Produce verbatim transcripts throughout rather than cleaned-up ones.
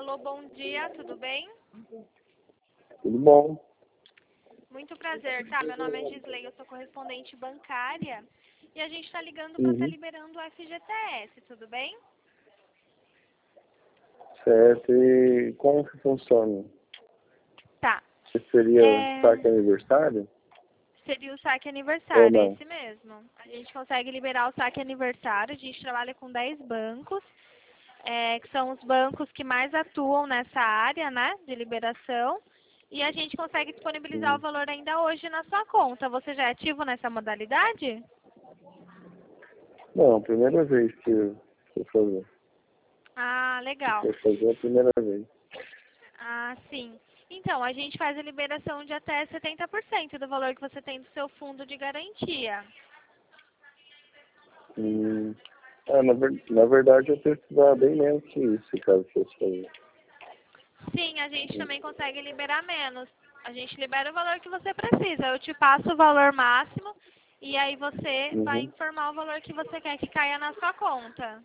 Alô, bom dia, tudo bem? Tudo bom? Muito prazer, tá? Meu nome é Gisley, eu sou correspondente bancária e a gente está ligando para estar Uhum. liberando o F G T S, tudo bem? Certo. E como que funciona? Tá. Você seria É... saque aniversário? Seria o saque Ou aniversário, é não? esse mesmo. A gente consegue liberar o saque aniversário, a gente trabalha com dez bancos, é, que são os bancos que mais atuam nessa área, né, de liberação. E a gente consegue disponibilizar o Hum. valor ainda hoje na sua conta. Você já é ativo nessa modalidade? Não, primeira vez que eu vou fazer. Ah, legal. Vou fazer a primeira vez. Ah, sim. Então, a gente faz a liberação de até setenta por cento do valor que você tem do seu fundo de garantia. Hum. Ah, na, ver- na verdade eu precisava bem menos que isso, caso fosse fazer. Sim, a gente também consegue liberar menos. A gente libera o valor que você precisa. Eu te passo o valor máximo e aí você vai Uhum. informar o valor que você quer que caia na sua conta.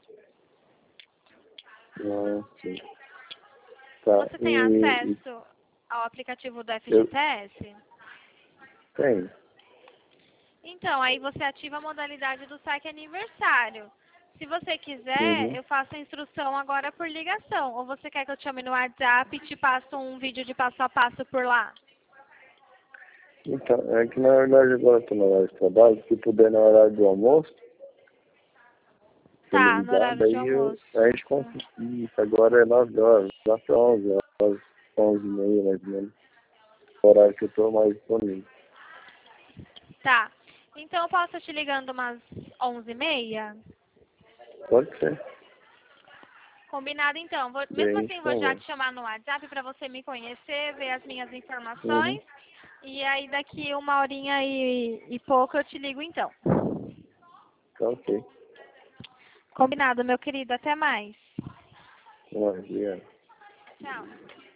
Ah, sim. Tá. Você tem E, e acesso ao aplicativo do eu F G T S? tenho. Então, aí você ativa a modalidade do saque aniversário. Se você quiser, Uhum. eu faço a instrução agora por ligação. Ou você quer que eu te chame no WhatsApp e te passo um vídeo de passo a passo por lá? Então, é que na verdade agora eu estou no horário de trabalho, se puder na horário do almoço, você me Tá, no ligar, horário de daí eu, almoço. a gente consegue. Isso, agora é nove horas, lá para onze horas, onze e meia mais ou menos. O horário que eu estou mais disponível. Tá. Então eu posso te ligando umas onze e meia? Pode ser. Combinado então. Vou- mesmo Daí a assim, gente vou já te conversa. chamar no WhatsApp para você me conhecer, ver as minhas Uhum. informações. E aí daqui uma horinha e, e pouco eu te ligo então. Tá ok. Combinado, meu querido. Até mais. Vamos lá, obrigado. Tchau.